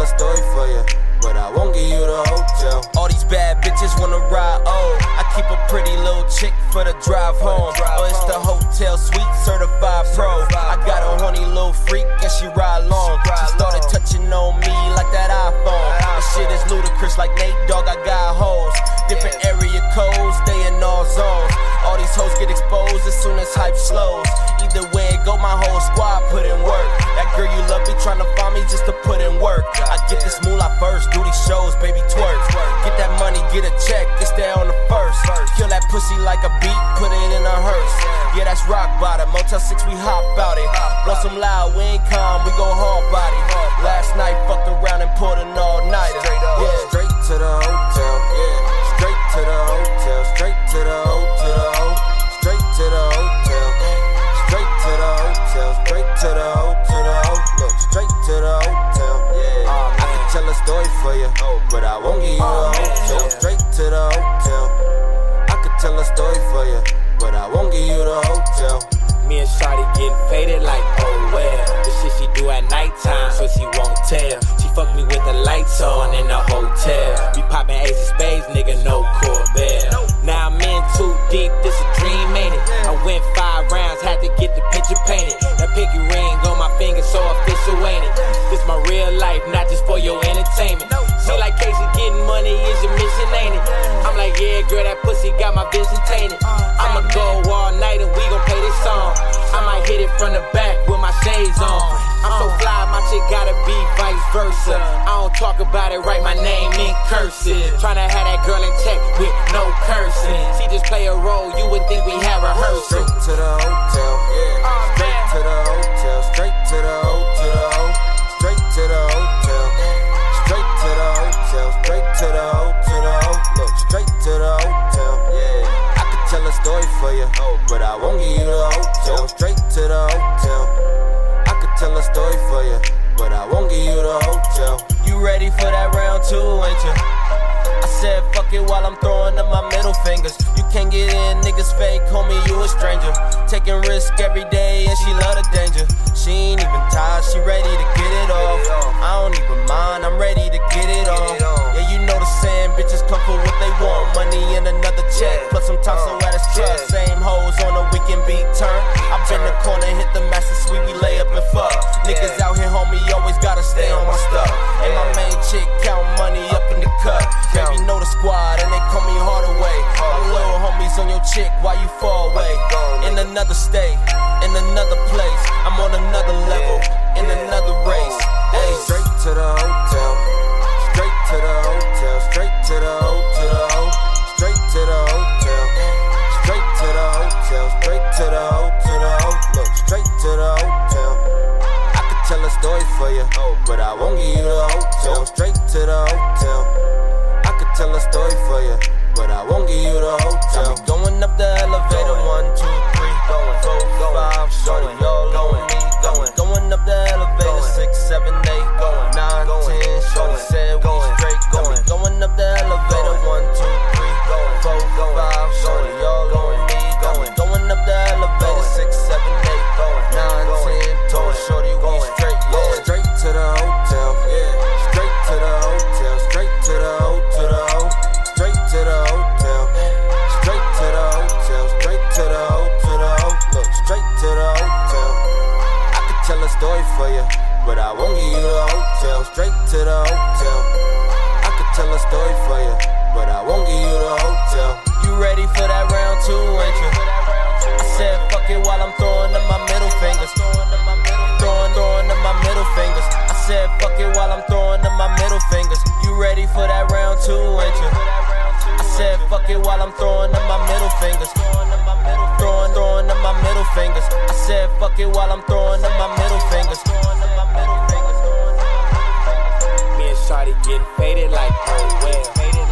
a story for you, but I won't give you the hotel. All these bad bitches wanna ride, oh. I keep a pretty little chick for the drive home. Oh, it's the hotel suite, certified pro. I got a horny little freak and she ride long. She started touching on me like that iPhone. This shit is ludicrous like Nate Dogg, I got hoes. Different area codes, they in all zones. All these hoes get exposed as soon as hype slows. Either way it go, my whole squad put in work. That girl you love be tryna find me just to put in work. I get this moolah first, do these shows, baby twerk. Get that money, get a check, it's there on the first. Kill that pussy like a beat, put it in a hearse. Yeah, that's rock bottom, Motel 6, we hop out it. Blow some loud, we ain't calm, we go hard body. Last night, fucked around and pulled an all-nighter. Yeah, straight to the hotel, yeah. Straight to the hotel, straight to the hotel, straight to the hotel, straight to the hotel, straight to the hotel, look, straight to the hotel. Yeah, I can tell a story for you, but I won't give you the hotel. Straight to the hotel, I could tell a story for you, but I won't give you the hotel. Me and Shawty getting faded like, oh well. The shit she do at nighttime, so she won't tell. She fuck me with the lights on in the hotel. We poppin' ace of spades, nigga, no Corbell. Now I'm in too deep, this a dream, ain't it? I went 5 rounds, had to get the picture painted. That pinky ring on my finger, so official, ain't it? This my real life, not just for your entertainment. See like Casey, getting money is your mission, ain't it? I'm like, yeah, girl, that pussy got my vision tainted. I'ma go all night and we gon' play this song. I might hit it from the back with my shades on. I'm so fly, my chick gotta be vice versa. I don't talk about it, write my name in cursive. Tryna have that girl in check with no cursing. She just play a role, you would think we have rehearsal. Straight to the hotel, yeah. Straight to the hotel, straight to the hotel, straight to the hotel, straight to the hotel, straight to the hotel, look, straight to the hotel, yeah. I could tell a story for you, but I won't give you the hotel. Straight to the hotel, I could tell a story for you, but I won't give you the hotel. You ready for that round 2, ain't you? I said fuck it while I'm throwing up my middle fingers. You can't get in, niggas fake, homie, you a stranger. Taking risk every day and she love the danger. She ain't even tired, she ready to get it off. I don't even mind, I'm ready to get it off. Yeah, you know the saying, bitches come for what they want. Money and another check, plus some time so at his trust. Same hoes on a weekend beat turn. I been the corner, hit the master suite, we lay up and fuck. Niggas out here, homie, always gotta stay on my stuff. And my main chick count money up in the cut. Baby know the squad and they call me Hardaway. My little homies on your chick, why you far away? In another state, in another place, I'm on another level, in another race. Hey, straight to the hotel, straight to the hotel, straight to the hotel, straight to the hotel, straight to the hotel, straight to the hotel, look, straight to the hotel. I could tell a story for you, but I won't give you the hotel. Straight to the hotel, I could tell a story for you, but I won't give you the hotel. Going up the elevator, 1, 2, 3, going 4, 5, shorty all on me. Going up the elevator, 6, 7, 8, 9, 10. Shorty said we straight. Going up the elevator, 1, 2, 3, 4, 5, shorty all on me. Going up the elevator, 6, 7, 8, 9, 10. Told shorty we straight. Yeah, straight to the hotel. Yeah, straight to the hotel. Straight to the hotel. Straight to the hotel. Straight to the hotel. Straight to the hotel. Look, straight to the hotel. I could tell a story for you, but I won't give you the hotel. Straight to the hotel. I could tell a story for you, but I won't give you the hotel. You ready for that round 2, ain't you? I said fuck it while I'm throwing up my middle fingers. Throwing up my middle fingers. I said fuck it while I'm throwing up my middle fingers. You ready for that round 2, ain't you? I said fuck it while I'm throwing up my middle fingers. Throwing up my middle fingers. I said fuck it while I'm throwing up my middle fingers. Me and Shawty getting faded like, oh well.